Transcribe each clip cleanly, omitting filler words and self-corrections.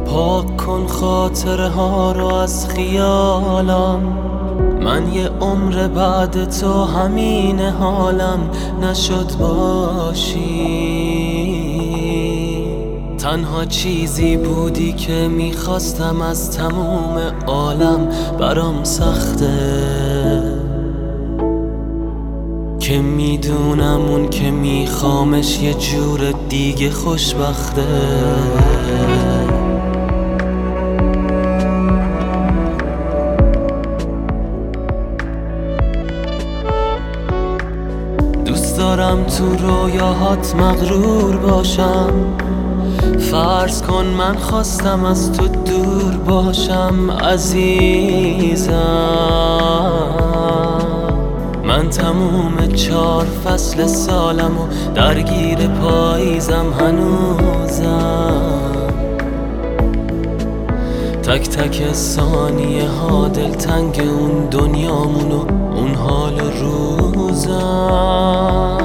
پاک کن خاطره ها رو از خیالم، من یه عمر بعد تو همین حالم نشد باشی. تنها چیزی بودی که میخواستم از تموم عالم، برام سخته که میدونم اون که میخوامش یه جور دیگه خوشبخته. دوست دارم تو رویاهات مغرور باشم، فرض کن من خواستم از تو دور باشم عزیزم. من تموم 4 فصل سالم و درگیر پاییزم هنوزم. تک تک ثانیه ها دلتنگ اون دنیامون و اون حال روزم.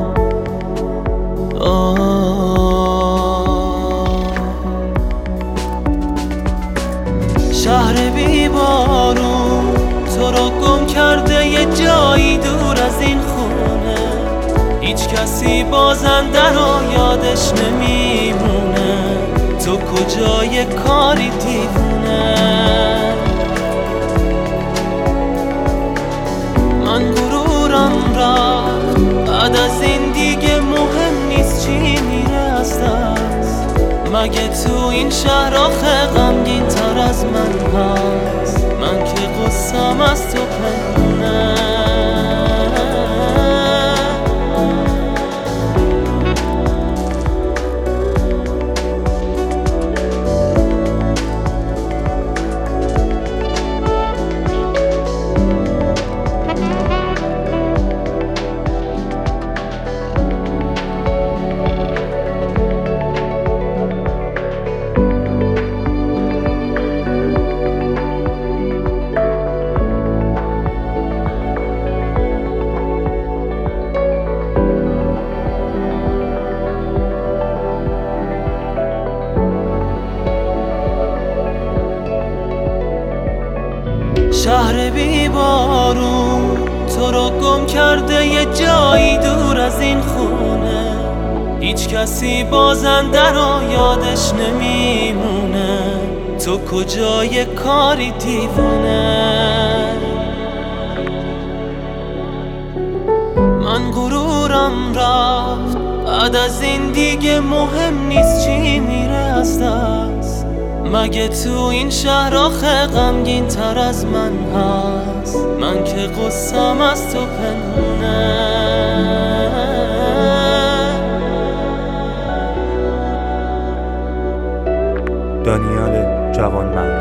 شهر بی بارون تو رو گم کرده یه جایی دور از این خونه، هیچ کسی بازنده رو یادش نمیمونه. تو کجای کاری دیوونه؟ من غرورم رفت، بعد از این دیگه مهم نیست چی میره از دست. مگه تو این شهر آخه غمگین تر از من هست؟ من که قصم از تو پنهونه. شهر بی بارون تو رو گم کرده یه جایی دور از این خونه، هیچ کسی بازنده رو یادش نمیمونه. تو کجای کاری دیوونه؟ من غرورم رفت، بعد از این دیگه مهم نیست چی میره از دست. مگه تو این شهر آخه غمگین تر از من هست؟ من که قصم از تو پنهونه. دانیال جوانمرد.